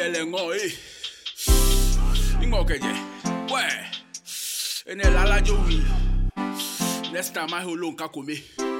Lengo, Ingokeje. Where? In a Lala Joey. Next time I hold on Kakome.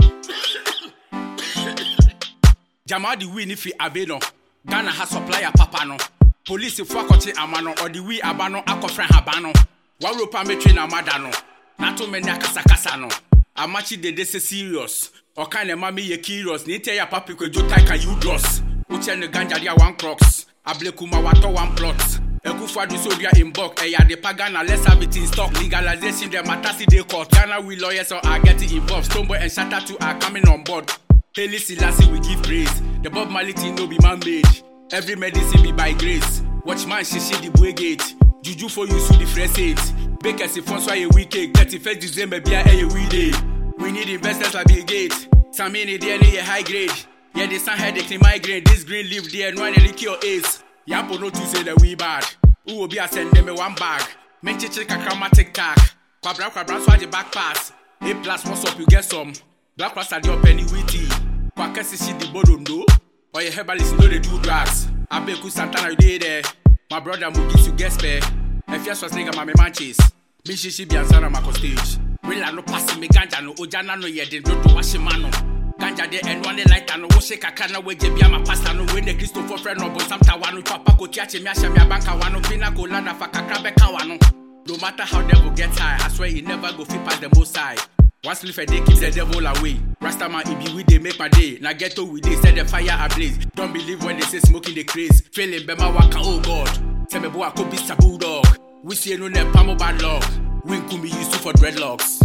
Jamadi win if he abeno. Ghana has supplier papano. Police if wakoti amano or the we abano akofren habano. Waropa metri na madano. Nato menya kasakasano. Amachi de se serious. Or kind of mommy ye curious. Nite ya papi kwe jotai kan you dross. Uche ne ganja dia 1 crocs. Ablekuma wato 1 plot. Ekufa do so dia in bulk. Eya de pagana let's have it in stock. Legalization them matasi de court. Ghana we lawyers are getting involved. Stoneboy and Shatta 2 are coming on board. Haile Selassie we give praise. The Bob Marley thing no be man-made. Every medicine be by grace. Watchman shishi the boy gate. Juju for you so the fresh aids. Bakers if once a weekend. 31st December be a weekday. We need investors like Bill Gates. Some in the DNA high grade. Yeah, the sun headache in migraine. This green leaf there and one cure AIDS. Yapo no to say that we bad. Who will be a send them 1 bag. Menche check a crama TikTok. Quabra swag the back pass. A plus what's up you get some. Black Rasta the penny witty. Kwakesi see the bodo no. Or your herbalist know they do drugs. Abeku Santana you dey there. My brother Mugis you get spare. If you was nigga my manches. Bishishi be answer mako stage. Real no passing me ganja no ojana no ye den do washimano. Ganja de and one light and no shake kakana we je bia ma pastor no when the Christopher friend no but samta wanu papa ko tiache mi asha mi abanka wanu pina ko landa fa kakra beka wanu. No matter how devil gets high, I swear he never go fit past the most high. One sleep a day keeps the devil away. Rastaman it be we they make my day. Na ghetto we they set the fire ablaze. Don't believe when they say smoking the craze. Feeling bema waka oh God. Tell me boy I could be a bulldog. We see no ne pamo bad luck. We could be used to for dreadlocks.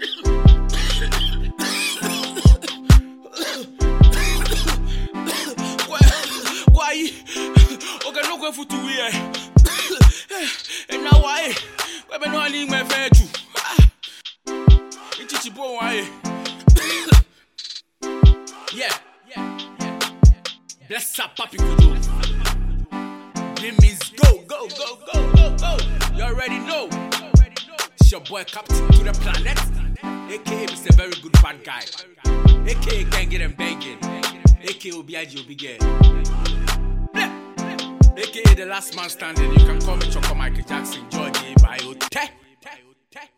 Why? Okay, no go for 2 years. And now why? We be no need my fair too. Yeah. Bless up, Papi Kudo. Jimmy's go. You already know. It's your boy Captain to the planet. AKA Mr. Very Good Bad Guy. AKA Can't Get Him Banging. AKA Obiaji Obige. AKA The Last Man Standing. You can call me Choco Michael Jackson. George Bayote.